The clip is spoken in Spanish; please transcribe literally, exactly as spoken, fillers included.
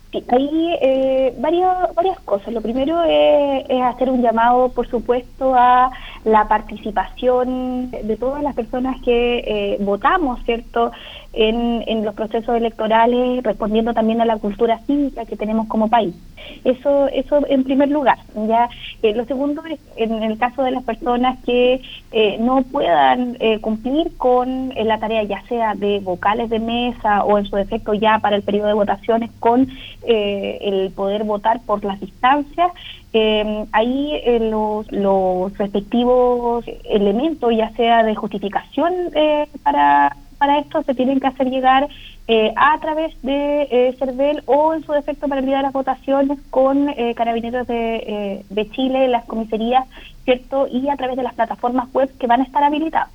Sí, hay eh, varios, varias cosas. Lo primero es, es hacer un llamado, por supuesto, a la participación de todas las personas que eh, votamos, ¿cierto?, en, en los procesos electorales, respondiendo también a la cultura cívica que tenemos como país. Eso, eso en primer lugar. Ya, eh, lo segundo es en el caso de las personas que eh, no puedan eh, cumplir con eh, la tarea, ya sea de vocales de mesa o en su defecto ya para el periodo de votaciones con eh, el poder votar por las distancias. Eh, ahí eh, los, los respectivos elementos, ya sea de justificación eh, para para esto, se tienen que hacer llegar eh, a través de eh, CERVEL o en su defecto para el día de las votaciones con eh, Carabineros de, eh, de Chile, las comisarías, ¿cierto? Y a través de las plataformas web que van a estar habilitadas.